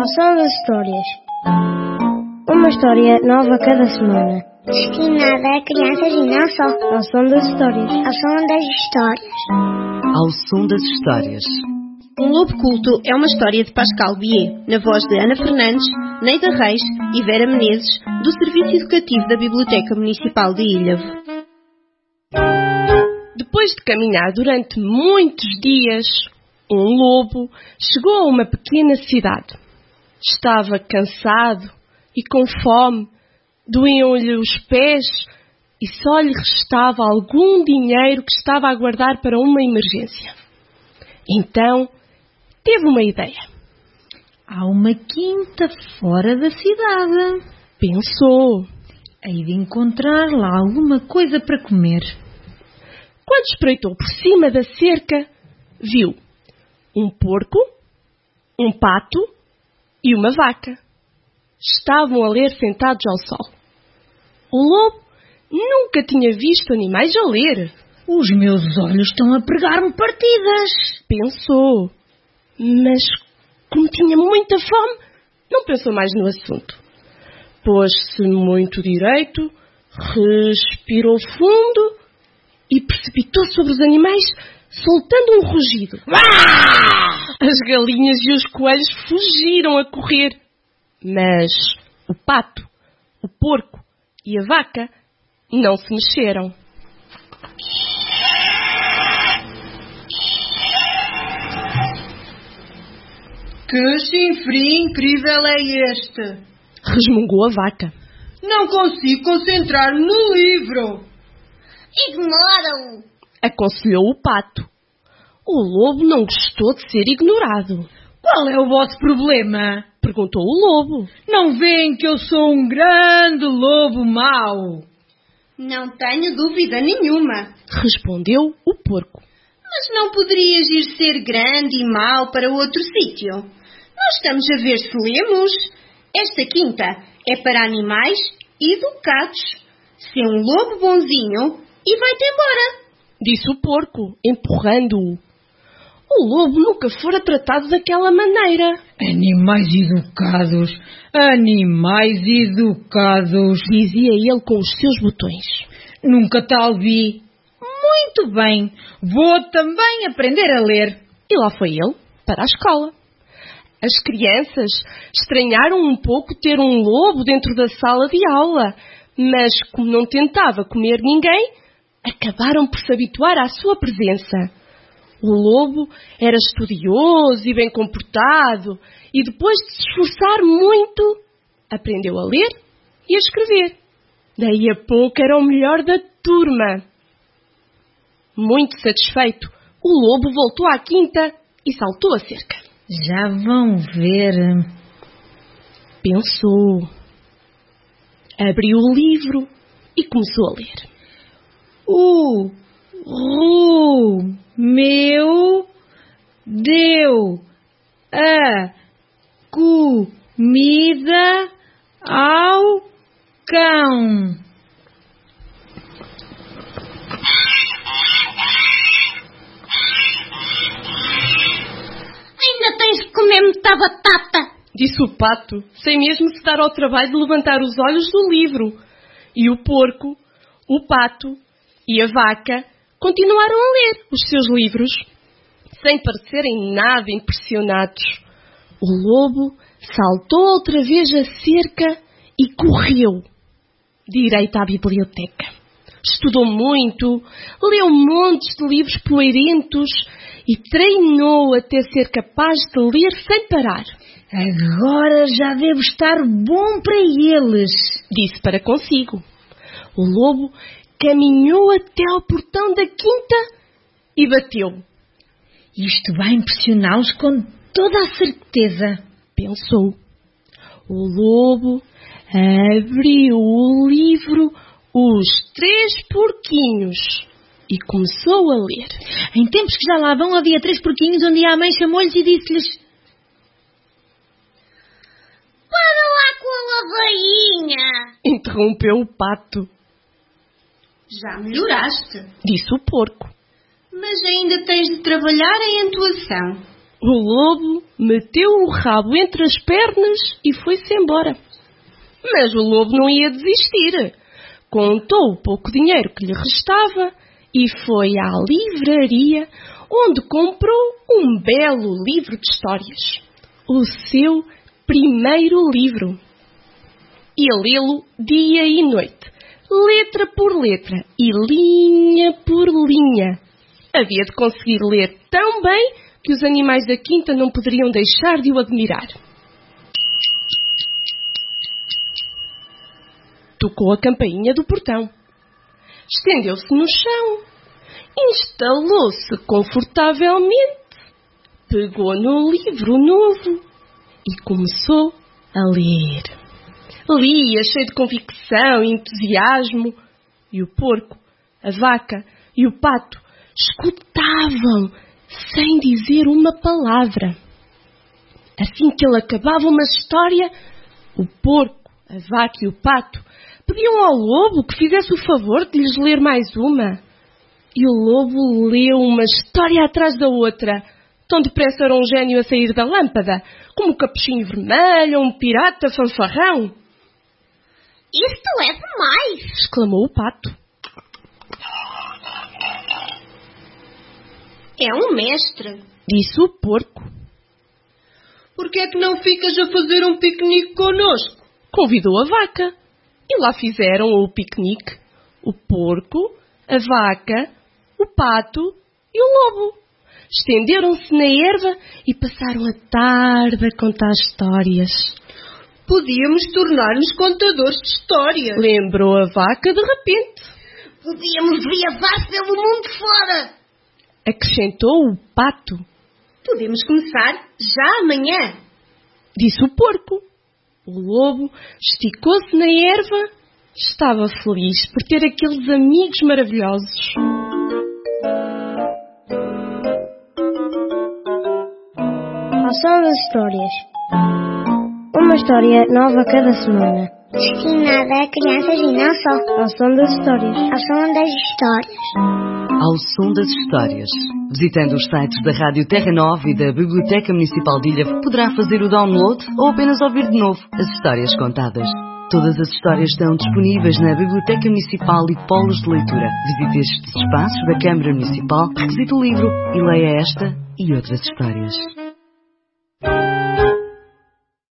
Ao som das histórias. Uma história nova cada semana. Destinada a crianças e não só. Ao som das histórias. Ao som das histórias. Ao som das histórias. Um Lobo Culto é uma história de Pascal Bier, na voz de Ana Fernandes, Neida Reis e Vera Menezes, do Serviço Educativo da Biblioteca Municipal de Ilhavo. Depois de caminhar durante muitos dias, um lobo chegou a uma pequena cidade. Estava cansado e com fome, doíam-lhe os pés e só lhe restava algum dinheiro que estava a guardar para uma emergência. Então, teve uma ideia. Há uma quinta fora da cidade. Pensou. Hei de encontrar lá alguma coisa para comer. Quando espreitou por cima da cerca, viu um porco, um pato e uma vaca. Estavam a ler sentados ao sol. O lobo nunca tinha visto animais a ler. Os meus olhos estão a pregar-me partidas. Pensou, mas como tinha muita fome, não pensou mais no assunto. Pôs-se muito direito, respirou fundo e precipitou-se sobre os animais, soltando um rugido. As galinhas e os coelhos fugiram a correr, mas o pato, o porco e a vaca não se mexeram. Que chifre incrível é este? Resmungou a vaca. Não consigo concentrar-me no livro. Ignora-o! Aconselhou o pato. O lobo não gostou de ser ignorado. Qual é o vosso problema? Perguntou o lobo. Não veem que eu sou um grande lobo mau? Não tenho dúvida nenhuma, respondeu o porco. Mas não poderias ir ser grande e mau para outro sítio? Nós estamos a ver se lemos. Esta quinta é para animais educados. Se é um lobo bonzinho e vai-te embora, disse o porco, empurrando-o. O lobo nunca fora tratado daquela maneira. Animais educados, dizia ele com os seus botões. Nunca tal vi. Muito bem, vou também aprender a ler. E lá foi ele, para a escola. As crianças estranharam um pouco ter um lobo dentro da sala de aula, mas como não tentava comer ninguém, acabaram por se habituar à sua presença. O lobo era estudioso e bem comportado, e depois de se esforçar muito, aprendeu a ler e a escrever. Daí a pouco era o melhor da turma. Muito satisfeito, o lobo voltou à quinta e saltou a cerca. Já vão ver. Pensou. Abriu o livro e começou a ler. Meu deu a comida ao cão. Ainda tens de comer muita batata, disse o pato, sem mesmo se dar ao trabalho de levantar os olhos do livro. E o porco, o pato e a vaca continuaram a ler os seus livros, sem parecerem nada impressionados. O lobo saltou outra vez a cerca e correu direito à biblioteca. Estudou muito, leu montes de livros poeirentos e treinou até ser capaz de ler sem parar. Agora já devo estar bom para eles, disse para consigo. O lobo caminhou até ao portão da quinta e bateu. Isto vai impressioná-los com toda a certeza, pensou. O lobo abriu o livro Os Três Porquinhos e começou a ler. Em tempos que já lá vão, havia 3 porquinhos onde a mãe chamou-lhes e disse-lhes: para lá com a ladainha! Interrompeu o pato. Já melhoraste, disse o porco. mas ainda tens de trabalhar em entoação. O lobo meteu o rabo entre as pernas e foi-se embora. Mas o lobo não ia desistir. Contou o pouco dinheiro que lhe restava e foi à livraria, onde comprou um belo livro de histórias. O seu primeiro livro. Ia lê-lo dia e noite, letra por letra e linha por linha. Havia de conseguir ler tão bem que os animais da quinta não poderiam deixar de o admirar. Tocou a campainha do portão. Estendeu-se no chão. Instalou-se confortavelmente. Pegou no livro novo e começou a ler. Lia cheio de convicção e entusiasmo. E o porco, a vaca e o pato escutavam sem dizer uma palavra. Assim que ele acabava uma história, o porco, a vaca e o pato pediam ao lobo que fizesse o favor de lhes ler mais uma. E o lobo leu uma história atrás da outra. Tão depressa era um gênio a sair da lâmpada, como um capuchinho vermelho ou um pirata fanfarrão. Isto é demais! Exclamou o pato. É um mestre, disse o porco. Por que é que não ficas a fazer um piquenique connosco? Convidou a vaca. E lá fizeram o piquenique. O porco, a vaca, o pato e o lobo. Estenderam-se na erva e passaram a tarde a contar histórias. Podíamos tornar-nos contadores de histórias. Lembrou a vaca de repente. Podíamos viajar pelo mundo fora. Acrescentou o pato. Podemos começar já amanhã, disse o porco. O lobo esticou-se na erva. Estava feliz por ter aqueles amigos maravilhosos. Ao som das histórias. Uma história nova cada semana. Destinada a crianças e não só. Ao som das histórias. Ao som das histórias. Ao som das histórias. Visitando os sites da Rádio Terra Nova e da Biblioteca Municipal de Ilha, poderá fazer o download ou apenas ouvir de novo as histórias contadas. Todas as histórias estão disponíveis na Biblioteca Municipal e Polos de Leitura. Visite estes espaços da Câmara Municipal, requisite o livro e leia esta e outras histórias.